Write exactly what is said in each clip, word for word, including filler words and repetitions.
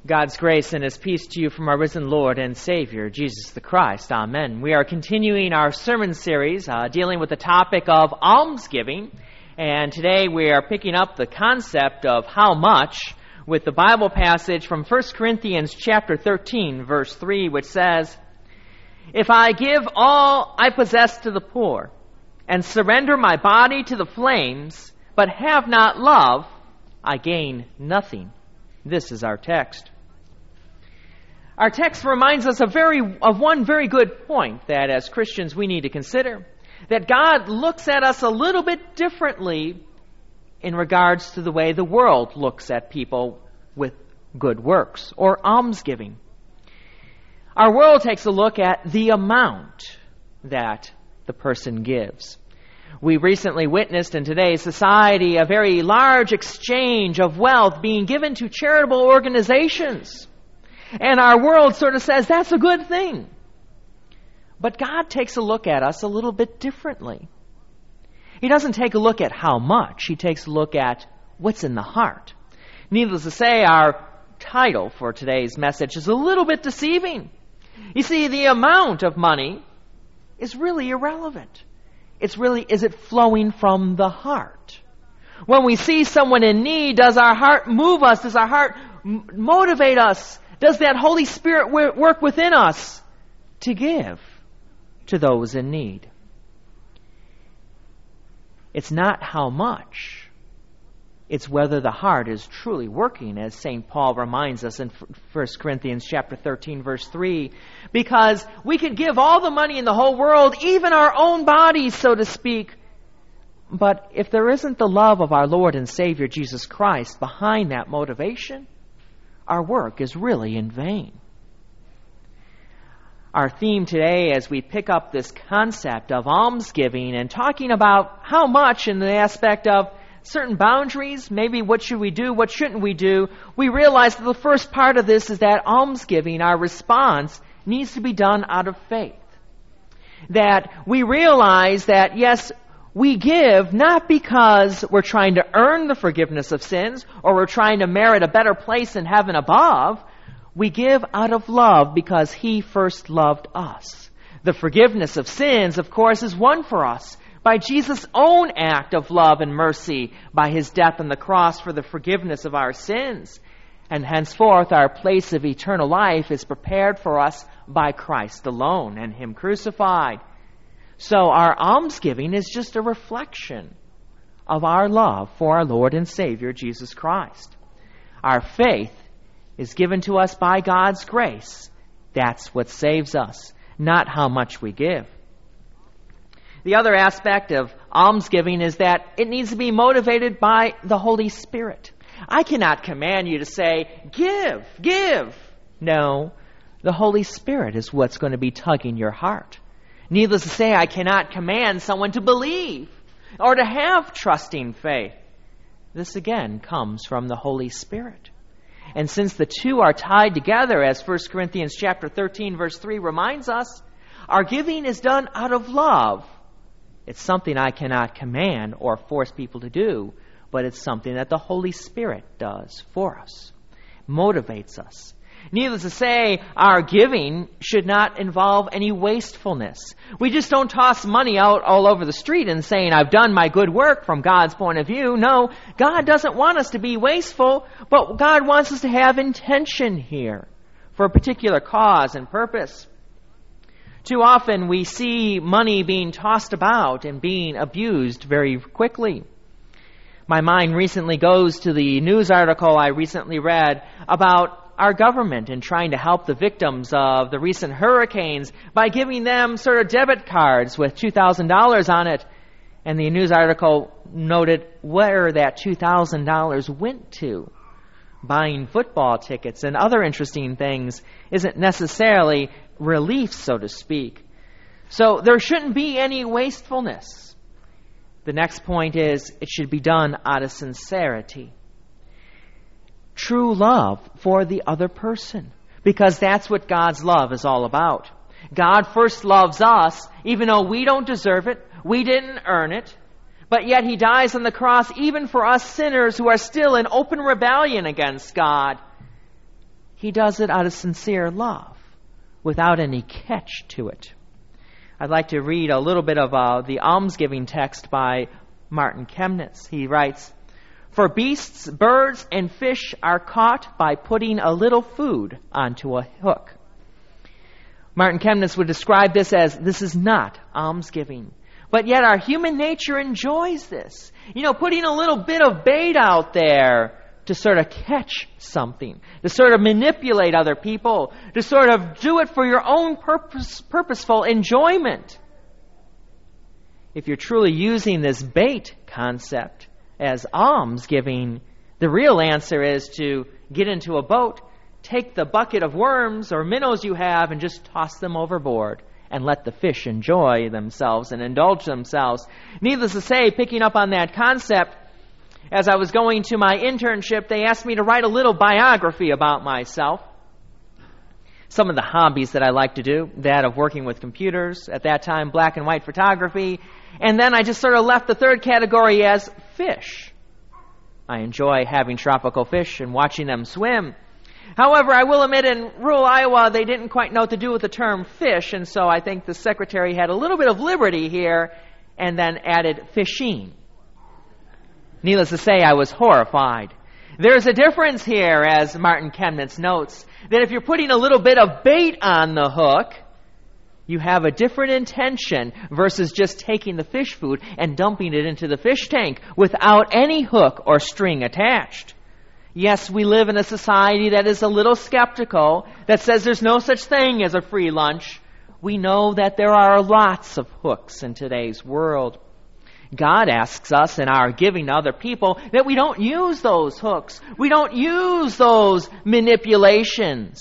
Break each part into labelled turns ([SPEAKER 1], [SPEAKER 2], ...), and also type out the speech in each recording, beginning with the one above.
[SPEAKER 1] God's grace and His peace to you from our risen Lord and Savior, Jesus the Christ. Amen. We are continuing our sermon series uh, dealing with the topic of almsgiving. And today we are picking up the concept of how much with the Bible passage from First Corinthians chapter thirteen, verse three, which says, "If I give all I possess to the poor and surrender my body to the flames, but have not love, I gain nothing." This is our text. Our text reminds us of, very, of one very good point that as Christians we need to consider. That God looks at us a little bit differently in regards to the way the world looks at people with good works or almsgiving. Our world takes a look at the amount that the person gives. We recently witnessed in today's society a very large exchange of wealth being given to charitable organizations. And our world sort of says that's a good thing. But God takes a look at us a little bit differently. He doesn't take a look at how much. He takes a look at what's in the heart. Needless to say, our title for today's message is a little bit deceiving. You see, the amount of money is really irrelevant. It's really, is it flowing from the heart? When we see someone in need, does our heart move us? Does our heart m- motivate us? Does that Holy Spirit w- work within us to give to those in need? It's not how much. It's whether the heart is truly working, as Saint Paul reminds us in First Corinthians chapter thirteen, verse three. Because we could give all the money in the whole world, even our own bodies, so to speak. But if there isn't the love of our Lord and Savior Jesus Christ behind that motivation, our work is really in vain. Our theme today, as we pick up this concept of almsgiving and talking about how much in the aspect of certain boundaries, maybe what should we do, what shouldn't we do, we realize that the first part of this is that almsgiving, our response, needs to be done out of faith. That we realize that, yes, we give not because we're trying to earn the forgiveness of sins or we're trying to merit a better place in heaven above. We give out of love because He first loved us. The forgiveness of sins, of course, is won for us by Jesus' own act of love and mercy, by His death on the cross for the forgiveness of our sins. And henceforth, our place of eternal life is prepared for us by Christ alone and Him crucified. So our almsgiving is just a reflection of our love for our Lord and Savior, Jesus Christ. Our faith is given to us by God's grace. That's what saves us, not how much we give. The other aspect of almsgiving is that it needs to be motivated by the Holy Spirit. I cannot command you to say, give, give. No, the Holy Spirit is what's going to be tugging your heart. Needless to say, I cannot command someone to believe or to have trusting faith. This again comes from the Holy Spirit. And since the two are tied together, as First Corinthians chapter thirteen, verse three reminds us, our giving is done out of love. It's something I cannot command or force people to do, but it's something that the Holy Spirit does for us, motivates us. Needless to say, our giving should not involve any wastefulness. We just don't toss money out all over the street and saying, I've done my good work from God's point of view. No, God doesn't want us to be wasteful, but God wants us to have intention here for a particular cause and purpose. Too often we see money being tossed about and being abused very quickly. My mind recently goes to the news article I recently read about our government in trying to help the victims of the recent hurricanes by giving them sort of debit cards with two thousand dollars on it. And the news article noted where that two thousand dollars went to. Buying football tickets and other interesting things isn't necessarily relief, so to speak. So there shouldn't be any wastefulness. The next point is it should be done out of sincerity. True love for the other person, because that's what God's love is all about. God first loves us, even though we don't deserve it, we didn't earn it, but yet He dies on the cross even for us sinners who are still in open rebellion against God. he does it out of sincere love, without any catch to it. I'd like to read a little bit of uh, the almsgiving text by Martin Chemnitz. He writes, "For beasts, birds, and fish are caught by putting a little food onto a hook." Martin Chemnitz would describe this as, this is not almsgiving. But yet our human nature enjoys this. You know, putting a little bit of bait out there to sort of catch something, to sort of manipulate other people, to sort of do it for your own purpose, purposeful enjoyment. If you're truly using this bait concept as almsgiving, the real answer is to get into a boat, take the bucket of worms or minnows you have and just toss them overboard and let the fish enjoy themselves and indulge themselves. Needless to say, picking up on that concept, as I was going to my internship, they asked me to write a little biography about myself. Some of the hobbies that I like to do, that of working with computers, at that time black and white photography, and then I just sort of left the third category as fish. I enjoy having tropical fish and watching them swim. However, I will admit in rural Iowa they didn't quite know what to do with the term fish, and so I think the secretary had a little bit of liberty here and then added fishing. Needless to say, I was horrified. There's a difference here, as Martin Chemnitz notes, that if you're putting a little bit of bait on the hook, you have a different intention versus just taking the fish food and dumping it into the fish tank without any hook or string attached. Yes, we live in a society that is a little skeptical, that says there's no such thing as a free lunch. We know that there are lots of hooks in today's world. God asks us in our giving to other people that we don't use those hooks. We don't use those manipulations.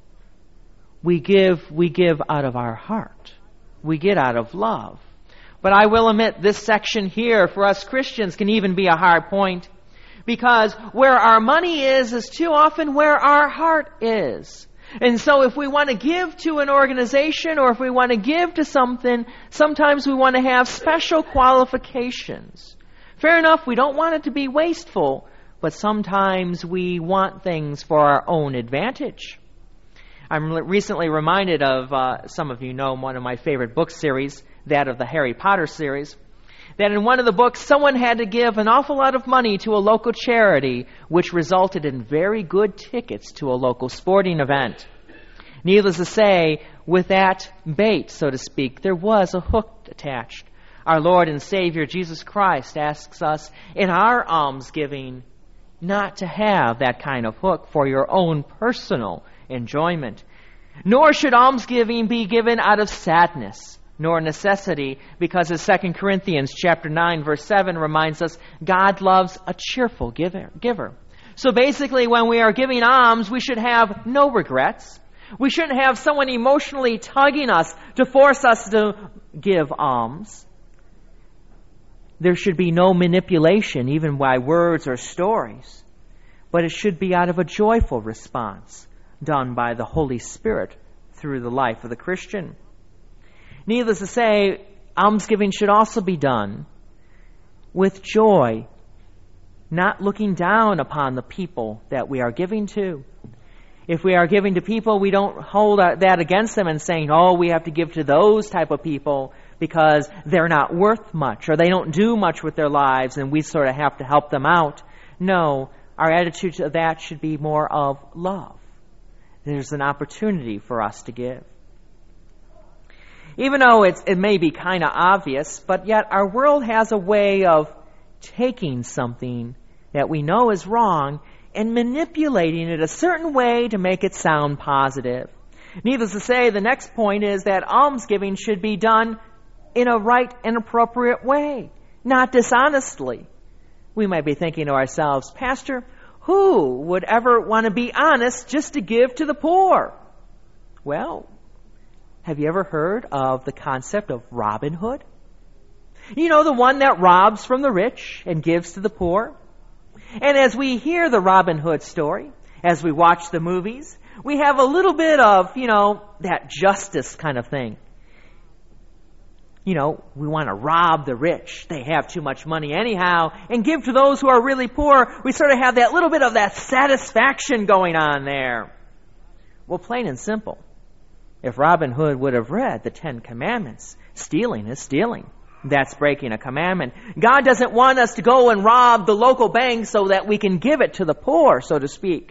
[SPEAKER 1] We give, we give out of our heart. We get out of love. But I will admit this section here for us Christians can even be a hard point, because where our money is is too often where our heart is. And so if we want to give to an organization or if we want to give to something, sometimes we want to have special qualifications. Fair enough, we don't want it to be wasteful, but sometimes we want things for our own advantage. I'm recently reminded of, uh, some of you know one of my favorite book series, that of the Harry Potter series, that in one of the books someone had to give an awful lot of money to a local charity, which resulted in very good tickets to a local sporting event. Needless to say, with that bait, so to speak, there was a hook attached. Our Lord and Savior Jesus Christ asks us in our almsgiving not to have that kind of hook for your own personal enjoyment. Nor should almsgiving be given out of sadness, nor necessity, because as Second Corinthians chapter nine, verse seven reminds us, God loves a cheerful giver. giver. So basically, when we are giving alms, we should have no regrets. We shouldn't have someone emotionally tugging us to force us to give alms. There should be no manipulation, even by words or stories. But it should be out of a joyful response, done by the Holy Spirit through the life of the Christian. Needless to say, almsgiving should also be done with joy, not looking down upon the people that we are giving to. If we are giving to people, we don't hold that against them and saying, oh, we have to give to those type of people because they're not worth much or they don't do much with their lives and we sort of have to help them out. No, our attitude to that should be more of love. There's an opportunity for us to give. Even though it's, it may be kind of obvious, but yet our world has a way of taking something that we know is wrong and manipulating it a certain way to make it sound positive. Needless to say, the next point is that almsgiving should be done in a right and appropriate way, not dishonestly. We might be thinking to ourselves, Pastor, who would ever want to be honest just to give to the poor? Well, have you ever heard of the concept of Robin Hood? You know, the one that robs from the rich and gives to the poor. And as we hear the Robin Hood story, as we watch the movies, we have a little bit of, you know, that justice kind of thing. You know, we want to rob the rich. They have too much money anyhow, and give to those who are really poor. We sort of have that little bit of that satisfaction going on there. Well, plain and simple. If Robin Hood would have read the Ten Commandments, stealing is stealing. That's breaking a commandment. God doesn't want us to go and rob the local bank so that we can give it to the poor, so to speak.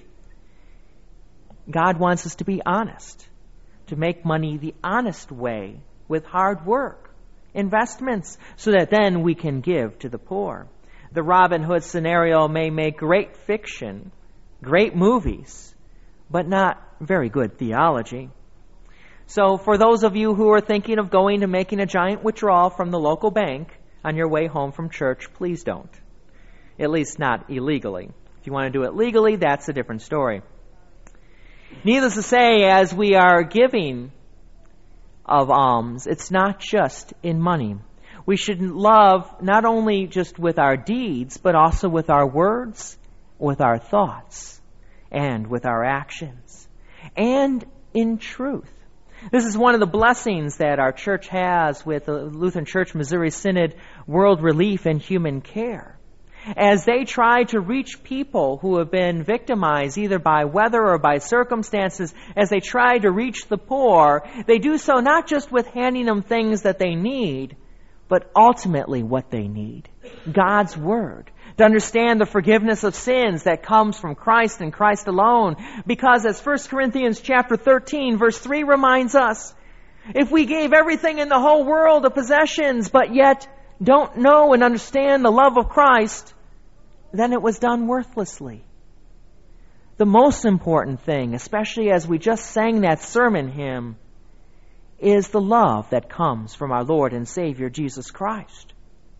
[SPEAKER 1] God wants us to be honest, to make money the honest way with hard work, investments, so that then we can give to the poor. The Robin Hood scenario may make great fiction, great movies, but not very good theology. So for those of you who are thinking of going and making a giant withdrawal from the local bank on your way home from church, please don't. At least not illegally. If you want to do it legally, that's a different story. Needless to say, as we are giving of alms, it's not just in money. We should love not only just with our deeds, but also with our words, with our thoughts, and with our actions, and in truth. This is one of the blessings that our church has with the Lutheran Church Missouri Synod World Relief and Human Care. As they try to reach people who have been victimized either by weather or by circumstances, as they try to reach the poor, they do so not just with handing them things that they need, but ultimately what they need. God's Word. To understand the forgiveness of sins that comes from Christ and Christ alone. Because as First Corinthians chapter thirteen, verse three reminds us, if we gave everything in the whole world of possessions, but yet don't know and understand the love of Christ, then it was done worthlessly. The most important thing, especially as we just sang that sermon hymn, is the love that comes from our Lord and Savior Jesus Christ.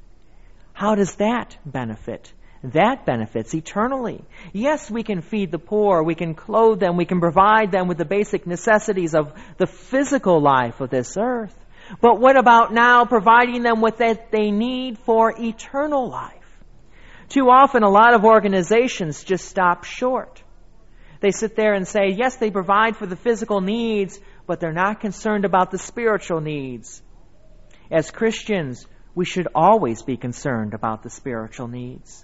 [SPEAKER 1] How does that benefit? That benefits eternally. Yes, we can feed the poor, we can clothe them, we can provide them with the basic necessities of the physical life of this earth. But what about now providing them with what they need for eternal life? Too often, a lot of organizations just stop short. They sit there and say, yes, they provide for the physical needs, but they're not concerned about the spiritual needs. As Christians, we should always be concerned about the spiritual needs.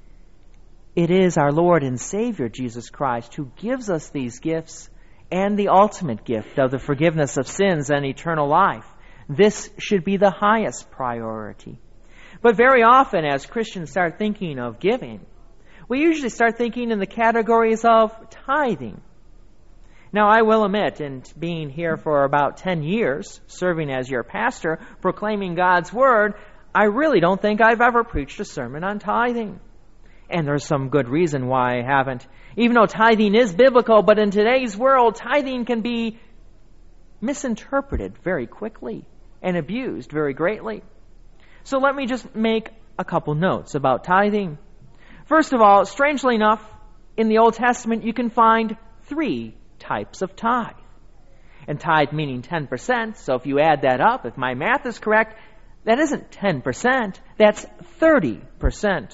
[SPEAKER 1] It is our Lord and Savior, Jesus Christ, who gives us these gifts and the ultimate gift of the forgiveness of sins and eternal life. This should be the highest priority. But very often, as Christians start thinking of giving, we usually start thinking in the categories of tithing. Now, I will admit, in being here for about ten years, serving as your pastor, proclaiming God's Word, I really don't think I've ever preached a sermon on tithing. And there's some good reason why I haven't. Even though tithing is biblical, but in today's world, tithing can be misinterpreted very quickly and abused very greatly. So let me just make a couple notes about tithing. First of all, strangely enough, in the Old Testament, you can find three types of tithe. And tithe meaning ten percent, so if you add that up, if my math is correct, that isn't ten percent, that's thirty percent.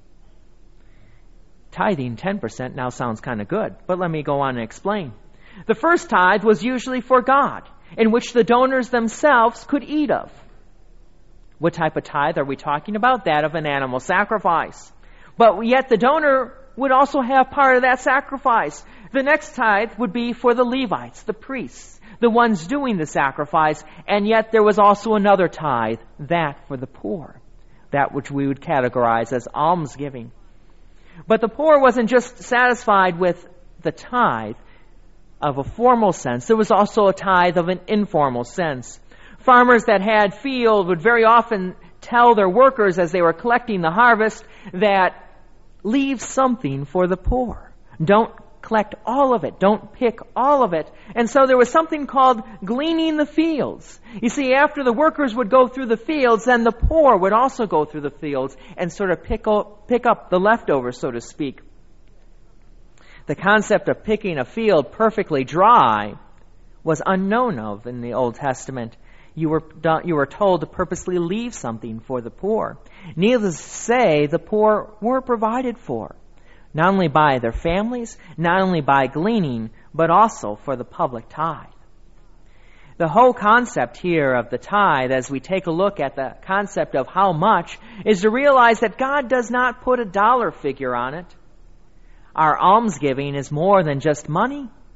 [SPEAKER 1] Tithing ten percent now sounds kind of good, but let me go on and explain. The first tithe was usually for God, in which the donors themselves could eat of. What type of tithe are we talking about? That of an animal sacrifice. But yet the donor would also have part of that sacrifice. The next tithe would be for the Levites, the priests, the ones doing the sacrifice, and yet there was also another tithe, that for the poor, that which we would categorize as almsgiving. But the poor wasn't just satisfied with the tithe of a formal sense. There was also a tithe of an informal sense. Farmers that had field would very often tell their workers as they were collecting the harvest that leave something for the poor. Don't collect all of it. Don't pick all of it. And so there was something called gleaning the fields. You see, after the workers would go through the fields, then the poor would also go through the fields and sort of pick up, pick up the leftovers, so to speak. The concept of picking a field perfectly dry was unknown of in the Old Testament. You were, you were told to purposely leave something for the poor. Needless to say, the poor were provided for, not only by their families, not only by gleaning, but also for the public tithe. The whole concept here of the tithe, as we take a look at the concept of how much, is to realize that God does not put a dollar figure on it. Our almsgiving is more than just money.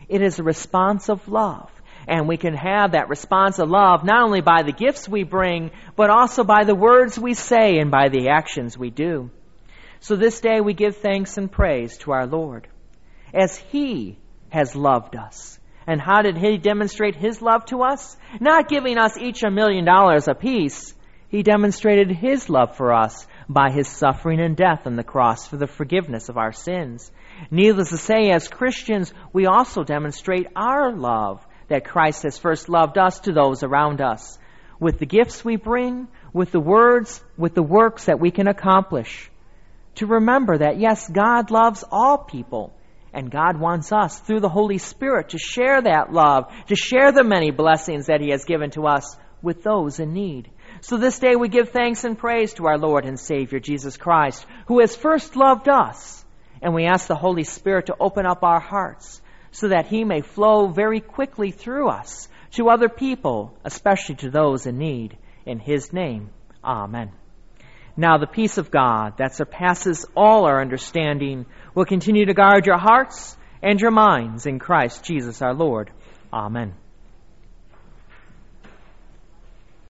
[SPEAKER 1] It is a response of love. And we can have that response of love not only by the gifts we bring, but also by the words we say and by the actions we do. So this day we give thanks and praise to our Lord, as He has loved us. And how did He demonstrate His love to us? Not giving us each a million dollars apiece. He demonstrated His love for us by His suffering and death on the cross for the forgiveness of our sins. Needless to say, as Christians, we also demonstrate our love that Christ has first loved us to those around us, with the gifts we bring, with the words, with the works that we can accomplish. To remember that, yes, God loves all people, and God wants us, through the Holy Spirit, to share that love, to share the many blessings that He has given to us with those in need. So this day we give thanks and praise to our Lord and Savior, Jesus Christ, who has first loved us, and we ask the Holy Spirit to open up our hearts, so that He may flow very quickly through us to other people, especially to those in need. In His name, amen. Now the peace of God that surpasses all our understanding will continue to guard your hearts and your minds in Christ Jesus our Lord. Amen.